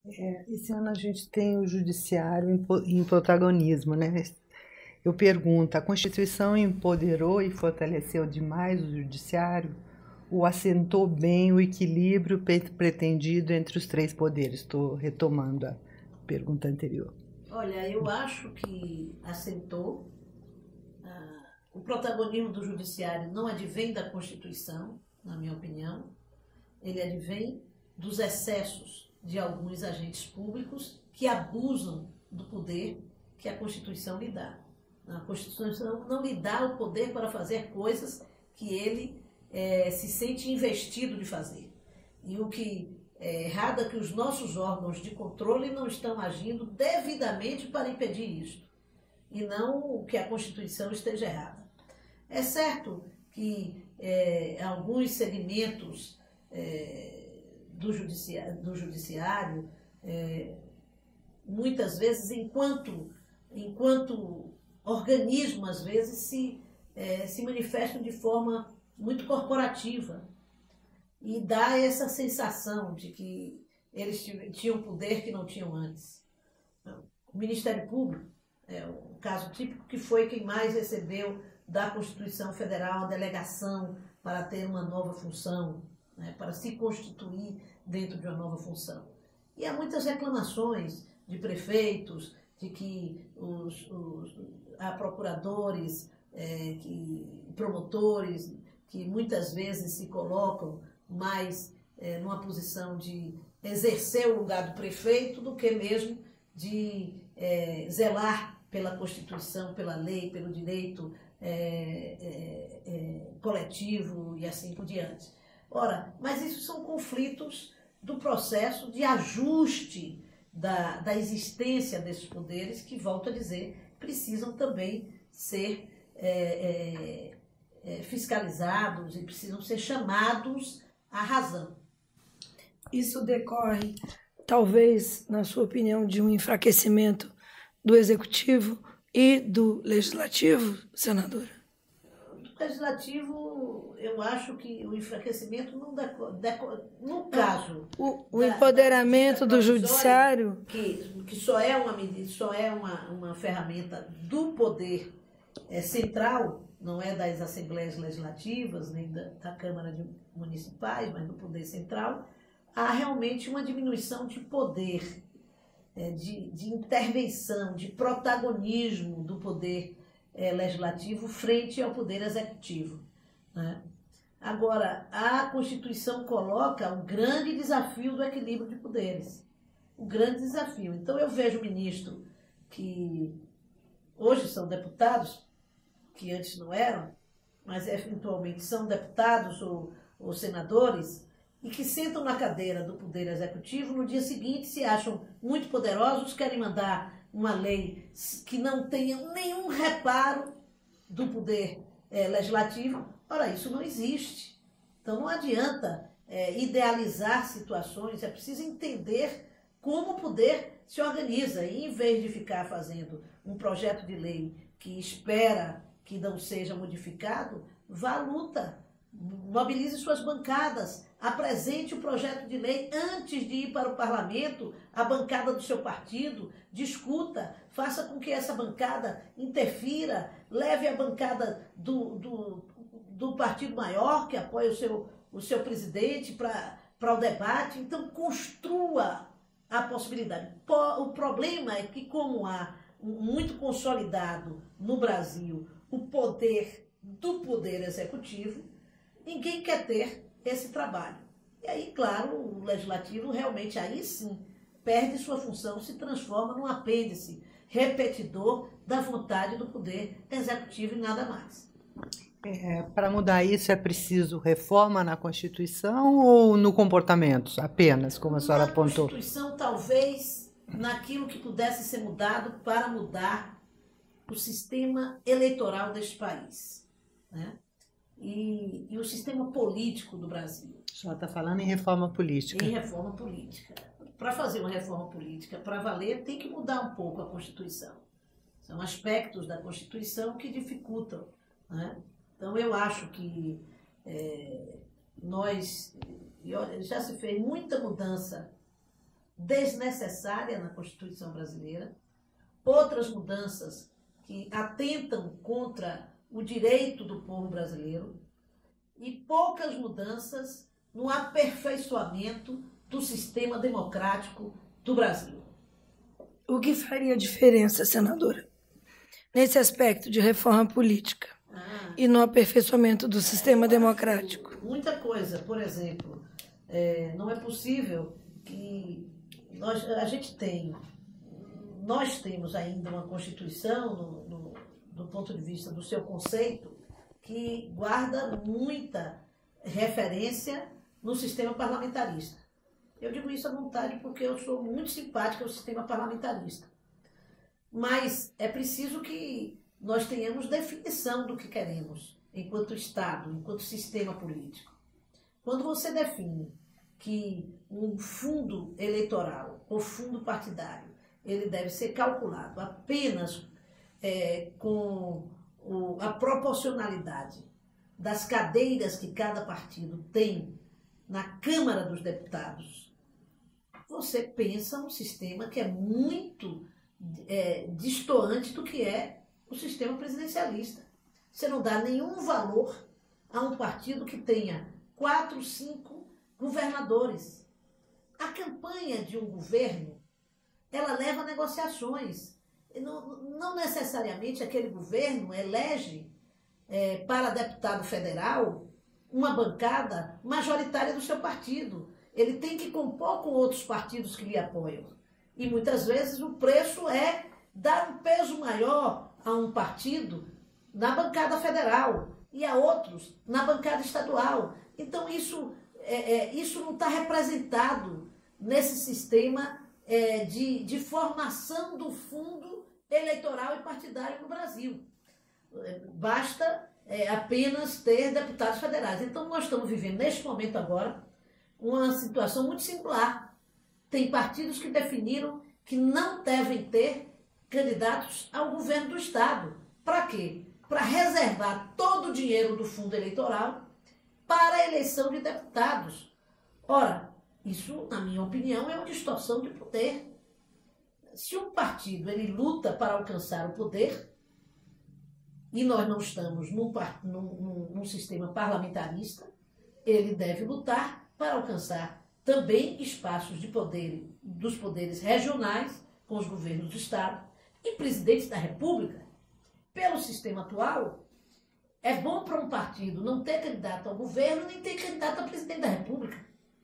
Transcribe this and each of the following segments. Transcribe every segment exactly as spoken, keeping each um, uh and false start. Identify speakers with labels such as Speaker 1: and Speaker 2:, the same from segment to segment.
Speaker 1: É, esse ano a gente tem o judiciário em, po- em protagonismo, né? Eu pergunto, a Constituição empoderou e fortaleceu demais o judiciário ou assentou bem o equilíbrio pe- pretendido entre os três poderes? Estou retomando a pergunta anterior.
Speaker 2: Olha, eu acho que assentou. O protagonismo do judiciário não advém da Constituição, na minha opinião. Ele advém dos excessos de alguns agentes públicos que abusam do poder que a Constituição lhe dá. A Constituição não lhe dá o poder para fazer coisas que ele é, se sente investido de fazer. E o que é errado é que os nossos órgãos de controle não estão agindo devidamente para impedir isso. E não que a Constituição esteja errada. É certo que é, alguns segmentos é, do, judiciário, do judiciário é, muitas vezes, enquanto, enquanto organismo, às vezes, se, é, se manifestam de forma muito corporativa e dá essa sensação de que eles tinham poder que não tinham antes. O Ministério Público é um caso típico, que foi quem mais recebeu da Constituição Federal a delegação para ter uma nova função, né, para se constituir dentro de uma nova função. E há muitas reclamações de prefeitos, de que os, os, há procuradores, é, que, promotores, que muitas vezes se colocam mais é, numa posição de exercer o lugar do prefeito do que mesmo de é, zelar pela Constituição, pela lei, pelo direito é, é, é, coletivo e assim por diante. Ora, mas isso são conflitos do processo de ajuste da, da existência desses poderes que, volto a dizer, precisam também ser é, é, é, fiscalizados e precisam ser chamados à razão.
Speaker 3: Isso decorre, talvez, na sua opinião, de um enfraquecimento do Executivo e do Legislativo, senadora?
Speaker 2: O Legislativo, eu acho que o enfraquecimento não decorre, decorre no caso...
Speaker 3: O, o da, empoderamento da do Judiciário...
Speaker 2: Que, que só é, uma, só é uma, uma ferramenta do poder é, central, não é das Assembleias Legislativas, nem da, da Câmara de Municipais, mas do poder central, há realmente uma diminuição de poder, é, de, de intervenção, de protagonismo do poder é, legislativo frente ao poder executivo, né? Agora, a Constituição coloca o grande desafio do equilíbrio de poderes, o grande desafio. Então, eu vejo ministro que hoje são deputados, que antes não eram, mas eventualmente são deputados ou, ou senadores, e que sentam na cadeira do Poder Executivo, no dia seguinte se acham muito poderosos, querem mandar uma lei que não tenha nenhum reparo do Poder é, Legislativo. Ora, isso não existe. Então não adianta é, idealizar situações, é preciso entender como o poder se organiza. E em vez de ficar fazendo um projeto de lei que espera que não seja modificado, vá à luta, mobilize suas bancadas, apresente o projeto de lei antes de ir para o parlamento, a bancada do seu partido, discuta, faça com que essa bancada interfira, leve a bancada do, do, do partido maior, que apoia o seu, o seu presidente, para o debate. Então, construa a possibilidade. O problema é que, como há muito consolidado no Brasil o poder do poder executivo, ninguém quer ter esse trabalho. E aí, claro, o legislativo realmente, aí sim, perde sua função, se transforma num apêndice repetidor da vontade do poder executivo e nada mais.
Speaker 1: É, para mudar isso é preciso reforma na Constituição ou no comportamento apenas, como a senhora
Speaker 2: na
Speaker 1: apontou?
Speaker 2: Na Constituição, talvez, naquilo que pudesse ser mudado para mudar o sistema eleitoral deste país, né? E, e o sistema político do Brasil.
Speaker 1: A senhora está falando em reforma política.
Speaker 2: Em reforma política. Para fazer uma reforma política para valer, tem que mudar um pouco a Constituição. São aspectos da Constituição que dificultam, né? Então, eu acho que é, nós... Já se fez muita mudança desnecessária na Constituição brasileira, outras mudanças que atentam contra o direito do povo brasileiro e poucas mudanças no aperfeiçoamento do sistema democrático do Brasil.
Speaker 3: O que faria diferença, senadora, nesse aspecto de reforma política ah, e no aperfeiçoamento do sistema democrático?
Speaker 2: Muita coisa. Por exemplo, é, não é possível que nós, a gente tem, nós temos ainda uma Constituição, no, no, do ponto de vista do seu conceito, que guarda muita referência no sistema parlamentarista. Eu digo isso à vontade porque eu sou muito simpática ao sistema parlamentarista. Mas é preciso que nós tenhamos definição do que queremos enquanto Estado, enquanto sistema político. Quando você define que um fundo eleitoral ou fundo partidário ele deve ser calculado apenas é, com o, a proporcionalidade das cadeiras que cada partido tem na Câmara dos Deputados, você pensa um sistema que é muito é, distoante do que é o sistema presidencialista. Você não dá nenhum valor a um partido que tenha quatro, cinco governadores. A campanha de um governo, ela leva a negociações. Não, não necessariamente aquele governo elege é, para deputado federal uma bancada majoritária do seu partido. Ele tem que compor com outros partidos que lhe apoiam. E muitas vezes o preço é dar um peso maior a um partido na bancada federal e a outros na bancada estadual. Então isso, é, é, isso não está representado nesse sistema é, de, de formação do fundo eleitoral e partidário no Brasil. Basta é, apenas ter deputados federais. Então nós estamos vivendo neste momento agora uma situação muito singular. Tem partidos que definiram que não devem ter candidatos ao governo do Estado. Para quê? Para reservar todo o dinheiro do fundo eleitoral para a eleição de deputados. Ora, isso, na minha opinião, é uma distorção de poder. Se um partido ele luta para alcançar o poder, e nós não estamos num, num, num sistema parlamentarista, ele deve lutar para alcançar também espaços de poder dos poderes regionais, com os governos do Estado e presidentes da República. Pelo sistema atual, é bom para um partido não ter candidato ao governo nem ter candidato a presidente da República,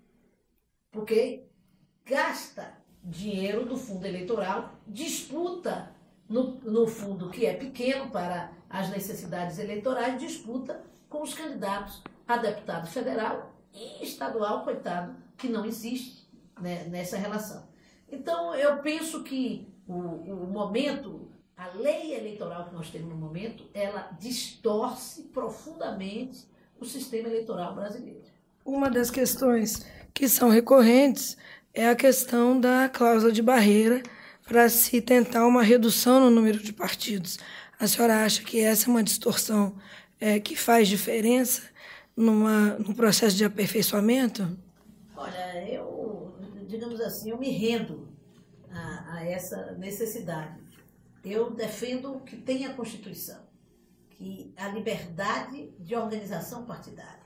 Speaker 2: porque gasta dinheiro do fundo eleitoral, disputa no, no fundo que é pequeno para as necessidades eleitorais, disputa com os candidatos a deputado federal e estadual, coitado, que não existe, né, nessa relação. Então, eu penso que o, o momento, a lei eleitoral que nós temos no momento, ela distorce profundamente o sistema eleitoral brasileiro.
Speaker 3: Uma das questões que são recorrentes é a questão da cláusula de barreira para se tentar uma redução no número de partidos. A senhora acha que essa é uma distorção é, que faz diferença numa, num processo de aperfeiçoamento?
Speaker 2: Olha, eu, digamos assim, eu me rendo a, a essa necessidade. Eu defendo que tenha a Constituição, que a liberdade de organização partidária.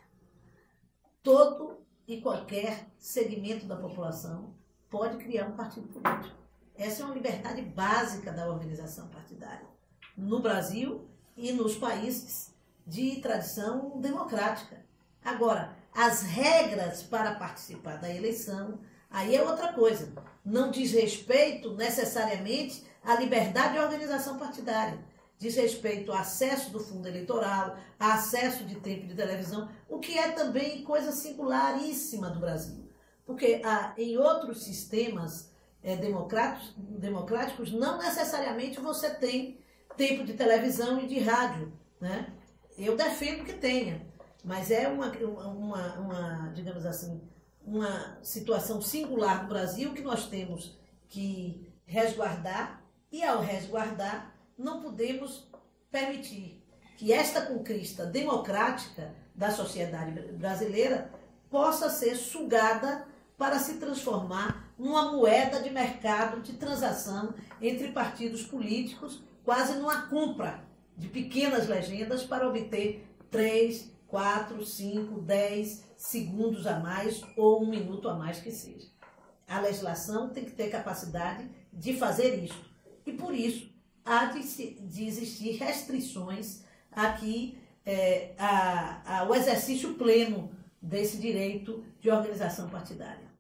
Speaker 2: Todo e qualquer segmento da população pode criar um partido político. Essa é uma liberdade básica da organização partidária no Brasil e nos países de tradição democrática. Agora, as regras para participar da eleição, aí é outra coisa. Não diz respeito necessariamente à liberdade de organização partidária. Diz respeito ao acesso do fundo eleitoral, ao acesso de tempo de televisão, o que é também coisa singularíssima do Brasil. Porque ah, em outros sistemas é, democráticos, democráticos, não necessariamente você tem tempo de televisão e de rádio, né? Eu defendo que tenha, mas é uma, uma, uma, digamos assim, uma situação singular do Brasil que nós temos que resguardar, e ao resguardar, não podemos permitir que esta conquista democrática da sociedade brasileira possa ser sugada para se transformar uma moeda de mercado de transação entre partidos políticos, quase numa compra de pequenas legendas para obter três, quatro, cinco, dez segundos a mais ou um minuto a mais que seja. A legislação tem que ter capacidade de fazer isso. E por isso há de, de existir restrições aqui é, a, a, ao exercício pleno desse direito de organização partidária.